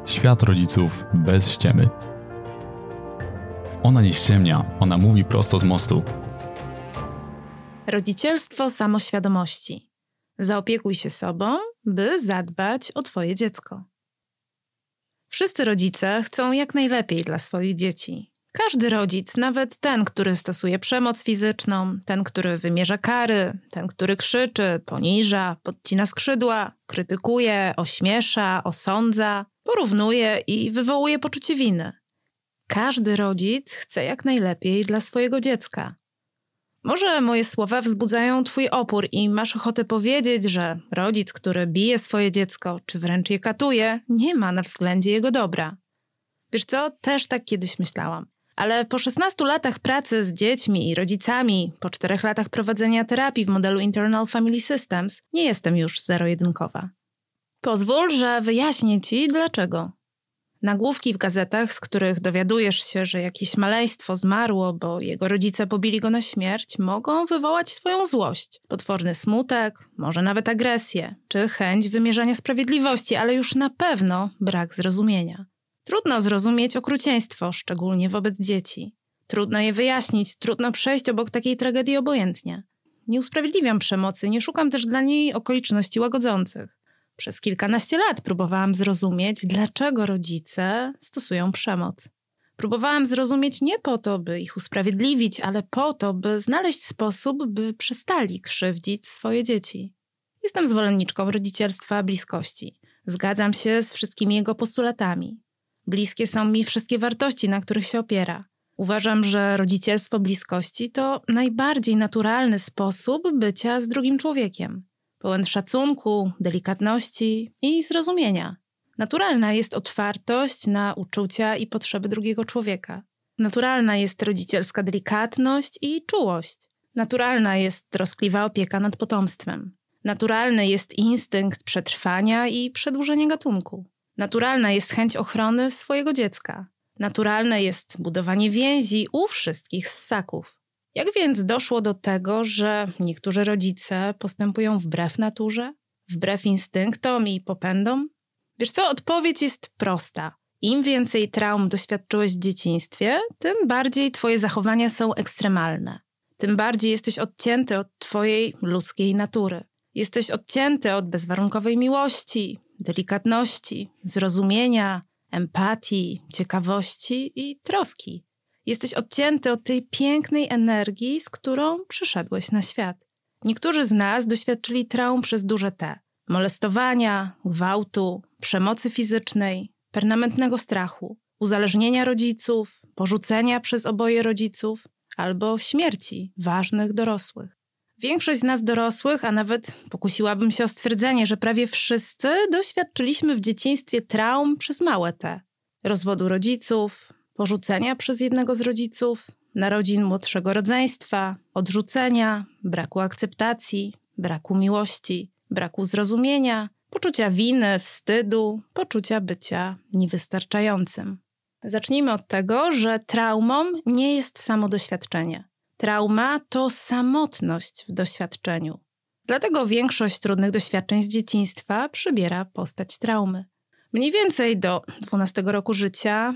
Świat rodziców bez ściemy. Ona nie ściemnia, ona mówi prosto z mostu. Rodzicielstwo samoświadomości. Zaopiekuj się sobą, by zadbać o twoje dziecko. Wszyscy rodzice chcą jak najlepiej dla swoich dzieci. Każdy rodzic, nawet ten, który stosuje przemoc fizyczną, ten, który wymierza kary, ten, który krzyczy, poniża, podcina skrzydła, krytykuje, ośmiesza, osądza, porównuje i wywołuje poczucie winy. Każdy rodzic chce jak najlepiej dla swojego dziecka. Może moje słowa wzbudzają twój opór i masz ochotę powiedzieć, że rodzic, który bije swoje dziecko, czy wręcz je katuje, nie ma na względzie jego dobra. Wiesz co, też tak kiedyś myślałam. Ale po 16 latach pracy z dziećmi i rodzicami, po 4 latach prowadzenia terapii w modelu Internal Family Systems, nie jestem już zero-jedynkowa. Pozwól, że wyjaśnię ci dlaczego. Nagłówki w gazetach, z których dowiadujesz się, że jakieś maleństwo zmarło, bo jego rodzice pobili go na śmierć, mogą wywołać twoją złość, potworny smutek, może nawet agresję, czy chęć wymierzania sprawiedliwości, ale już na pewno brak zrozumienia. Trudno zrozumieć okrucieństwo, szczególnie wobec dzieci. Trudno je wyjaśnić, trudno przejść obok takiej tragedii obojętnie. Nie usprawiedliwiam przemocy, nie szukam też dla niej okoliczności łagodzących. Przez kilkanaście lat próbowałam zrozumieć, dlaczego rodzice stosują przemoc. Próbowałam zrozumieć nie po to, by ich usprawiedliwić, ale po to, by znaleźć sposób, by przestali krzywdzić swoje dzieci. Jestem zwolenniczką rodzicielstwa bliskości. Zgadzam się z wszystkimi jego postulatami. Bliskie są mi wszystkie wartości, na których się opiera. Uważam, że rodzicielstwo bliskości to najbardziej naturalny sposób bycia z drugim człowiekiem. Pełen szacunku, delikatności i zrozumienia. Naturalna jest otwartość na uczucia i potrzeby drugiego człowieka. Naturalna jest rodzicielska delikatność i czułość. Naturalna jest troskliwa opieka nad potomstwem. Naturalny jest instynkt przetrwania i przedłużenia gatunku. Naturalna jest chęć ochrony swojego dziecka. Naturalne jest budowanie więzi u wszystkich ssaków. Jak więc doszło do tego, że niektórzy rodzice postępują wbrew naturze, wbrew instynktom i popędom? Wiesz co, odpowiedź jest prosta. Im więcej traum doświadczyłeś w dzieciństwie, tym bardziej twoje zachowania są ekstremalne. Tym bardziej jesteś odcięty od twojej ludzkiej natury. Jesteś odcięty od bezwarunkowej miłości, delikatności, zrozumienia, empatii, ciekawości i troski. Jesteś odcięty od tej pięknej energii, z którą przyszedłeś na świat. Niektórzy z nas doświadczyli traum przez duże T. Molestowania, gwałtu, przemocy fizycznej, permanentnego strachu, uzależnienia rodziców, porzucenia przez oboje rodziców albo śmierci ważnych dorosłych. Większość z nas dorosłych, a nawet pokusiłabym się o stwierdzenie, że prawie wszyscy doświadczyliśmy w dzieciństwie traum przez małe T. Rozwodu rodziców, porzucenia przez jednego z rodziców, narodzin młodszego rodzeństwa, odrzucenia, braku akceptacji, braku miłości, braku zrozumienia, poczucia winy, wstydu, poczucia bycia niewystarczającym. Zacznijmy od tego, że traumą nie jest samo doświadczenie. Trauma to samotność w doświadczeniu. Dlatego większość trudnych doświadczeń z dzieciństwa przybiera postać traumy. Mniej więcej do 12 roku życia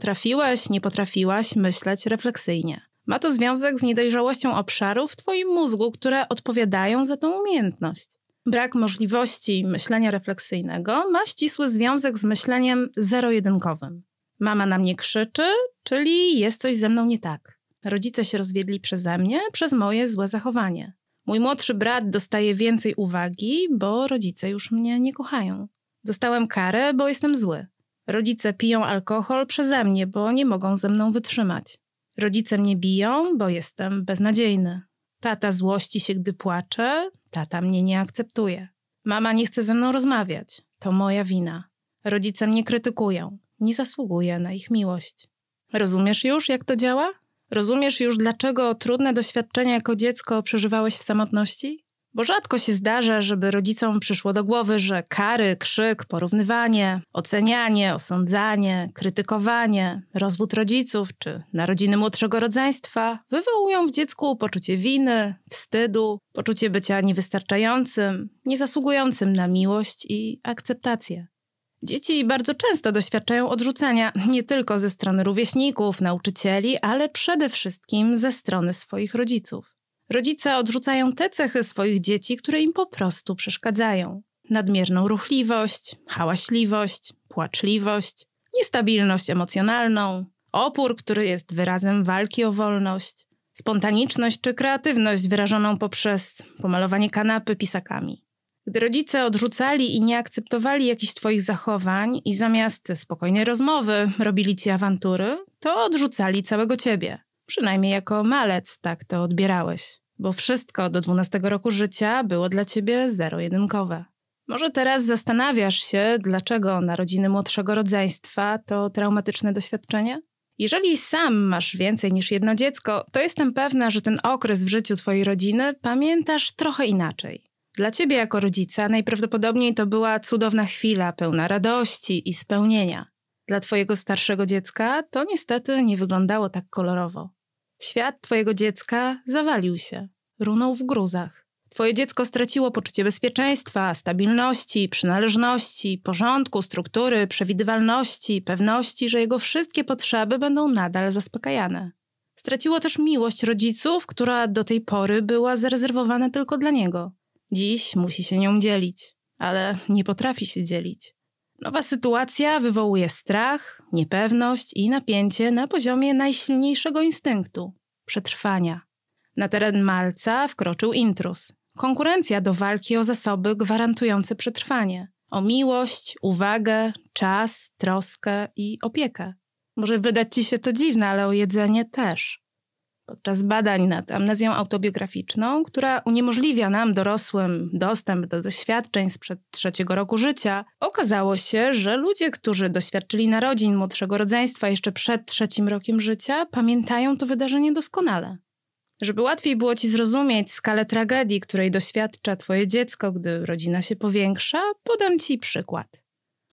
nie potrafiłaś myśleć refleksyjnie. Ma to związek z niedojrzałością obszarów w twoim mózgu, które odpowiadają za tą umiejętność. Brak możliwości myślenia refleksyjnego ma ścisły związek z myśleniem zero-jedynkowym. Mama na mnie krzyczy, czyli jest coś ze mną nie tak. Rodzice się rozwiedli przeze mnie, przez moje złe zachowanie. Mój młodszy brat dostaje więcej uwagi, bo rodzice już mnie nie kochają. Dostałem karę, bo jestem zły. Rodzice piją alkohol przeze mnie, bo nie mogą ze mną wytrzymać. Rodzice mnie biją, bo jestem beznadziejny. Tata złości się, gdy płaczę, tata mnie nie akceptuje. Mama nie chce ze mną rozmawiać, to moja wina. Rodzice mnie krytykują, nie zasługuję na ich miłość. Rozumiesz już, jak to działa? Rozumiesz już, dlaczego trudne doświadczenia jako dziecko przeżywałeś w samotności? Bo rzadko się zdarza, żeby rodzicom przyszło do głowy, że kary, krzyk, porównywanie, ocenianie, osądzanie, krytykowanie, rozwód rodziców czy narodziny młodszego rodzeństwa wywołują w dziecku poczucie winy, wstydu, poczucie bycia niewystarczającym, niezasługującym na miłość i akceptację. Dzieci bardzo często doświadczają odrzucenia nie tylko ze strony rówieśników, nauczycieli, ale przede wszystkim ze strony swoich rodziców. Rodzice odrzucają te cechy swoich dzieci, które im po prostu przeszkadzają. Nadmierną ruchliwość, hałaśliwość, płaczliwość, niestabilność emocjonalną, opór, który jest wyrazem walki o wolność, spontaniczność czy kreatywność wyrażoną poprzez pomalowanie kanapy pisakami. Gdy rodzice odrzucali i nie akceptowali jakichś twoich zachowań i zamiast spokojnej rozmowy robili ci awantury, to odrzucali całego ciebie. Przynajmniej jako malec tak to odbierałeś, bo wszystko do 12 roku życia było dla ciebie zero-jedynkowe. Może teraz zastanawiasz się, dlaczego narodziny młodszego rodzeństwa to traumatyczne doświadczenie? Jeżeli sam masz więcej niż jedno dziecko, to jestem pewna, że ten okres w życiu twojej rodziny pamiętasz trochę inaczej. Dla ciebie jako rodzica najprawdopodobniej to była cudowna chwila, pełna radości i spełnienia. Dla twojego starszego dziecka to niestety nie wyglądało tak kolorowo. Świat twojego dziecka zawalił się, runął w gruzach. Twoje dziecko straciło poczucie bezpieczeństwa, stabilności, przynależności, porządku, struktury, przewidywalności, pewności, że jego wszystkie potrzeby będą nadal zaspokajane. Straciło też miłość rodziców, która do tej pory była zarezerwowana tylko dla niego. Dziś musi się nią dzielić, ale nie potrafi się dzielić. Nowa sytuacja wywołuje strach, niepewność i napięcie na poziomie najsilniejszego instynktu – przetrwania. Na teren malca wkroczył intruz. Konkurencja do walki o zasoby gwarantujące przetrwanie. O miłość, uwagę, czas, troskę i opiekę. Może wydać ci się to dziwne, ale o jedzenie też. Podczas badań nad amnezją autobiograficzną, która uniemożliwia nam dorosłym dostęp do doświadczeń sprzed 3 roku życia, okazało się, że ludzie, którzy doświadczyli narodzin młodszego rodzeństwa jeszcze przed 3 rokiem życia, pamiętają to wydarzenie doskonale. Żeby łatwiej było ci zrozumieć skalę tragedii, której doświadcza twoje dziecko, gdy rodzina się powiększa, podam ci przykład.